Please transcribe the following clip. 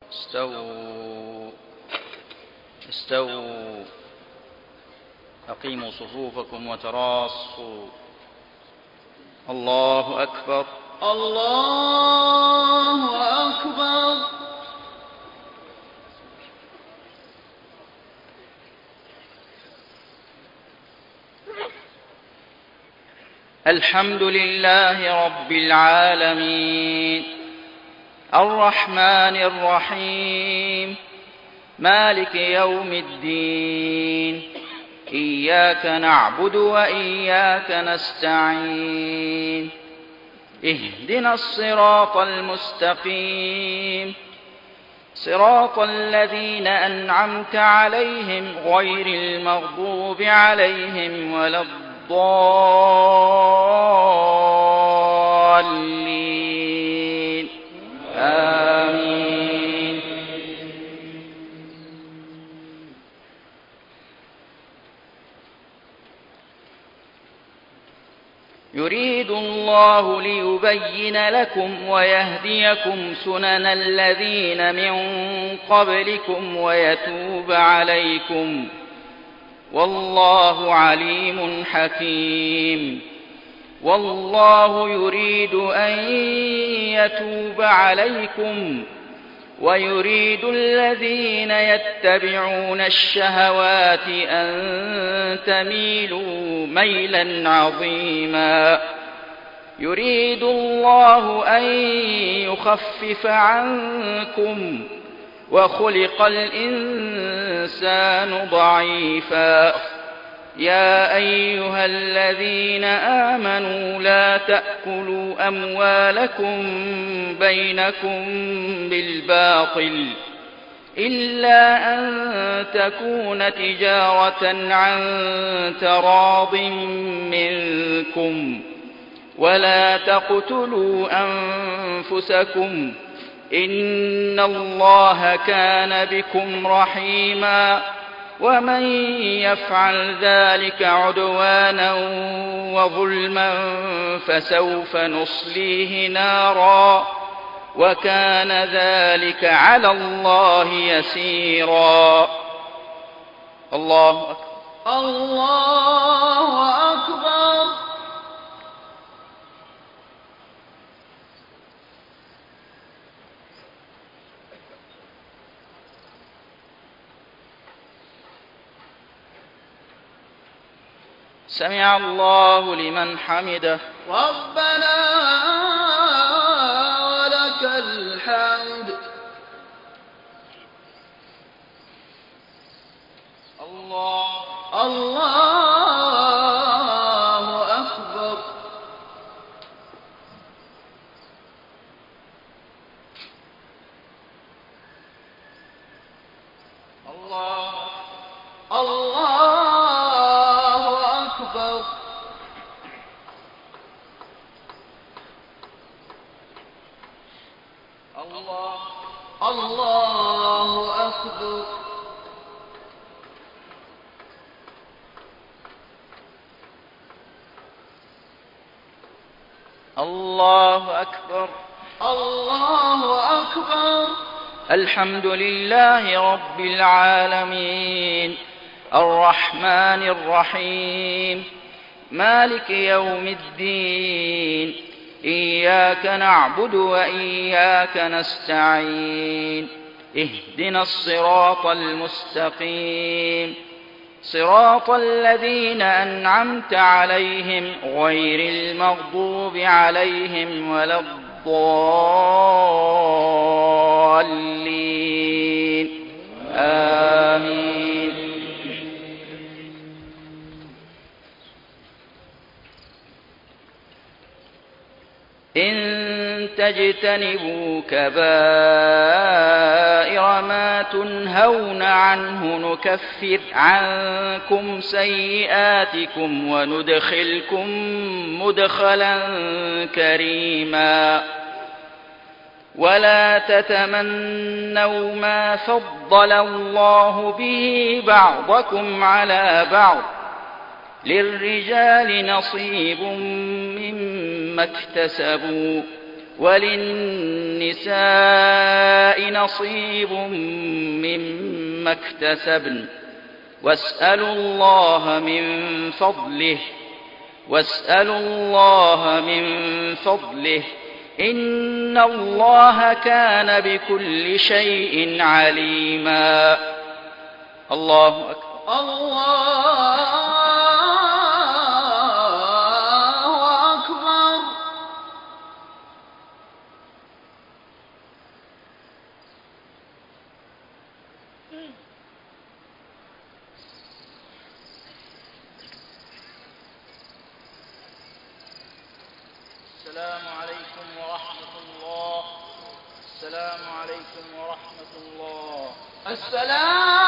استووا استووا. أقيموا صفوفكم وتراصوا. الله أكبر. الله أكبر. الحمد لله رب العالمين الرحمن الرحيم مالك يوم الدين إياك نعبد وإياك نستعين اهدنا الصراط المستقيم صراط الذين أنعمت عليهم غير المغضوب عليهم ولا الضالين آمين. يريد الله ليبين لكم ويهديكم سنن الذين من قبلكم ويتوب عليكم والله عليم حكيم. والله يريد أن يتوب عليكم ويريد الذين يتبعون الشهوات أن تميلوا ميلا عظيما. يريد الله أن يخفف عنكم وخلق الإنسان ضعيفا. يا أيها الذين آمنوا لا تأكلوا أموالكم بينكم بالباطل إلا أن تكون تجارة عن تراض منكم ولا تقتلوا أنفسكم إن الله كان بكم رحيما. ومن يفعل ذلك عدوانا وظلما فسوف نصليه نارا وكان ذلك على الله يسيرا. الله أكبر. الله أكبر. سمع الله لمن حمده. ربنا ولك الحمد. الله أكبر. الله أكبر. الله أكبر. الله أكبر. الله أكبر. الحمد لله رب العالمين الرحمن الرحيم مالك يوم الدين إياك نعبد وإياك نستعين اهدنا الصراط المستقيم صراط الذين أنعمت عليهم غير المغضوب عليهم ولا الضالين آمين. إن تجتنبوا كبائر ما تنهون عنه نكفر عنكم سيئاتكم وندخلكم مدخلا كريما. ولا تتمنوا ما فضل الله به بعضكم على بعض للرجال نصيب مما اكتسبوا وللنساء نصيب مما اكتسبن واسألوا الله من فضله إن الله كان بكل شيء عليما. الله أكبر. الله أكبر. السلام عليكم ورحمة الله. السلام عليكم ورحمة الله. السلام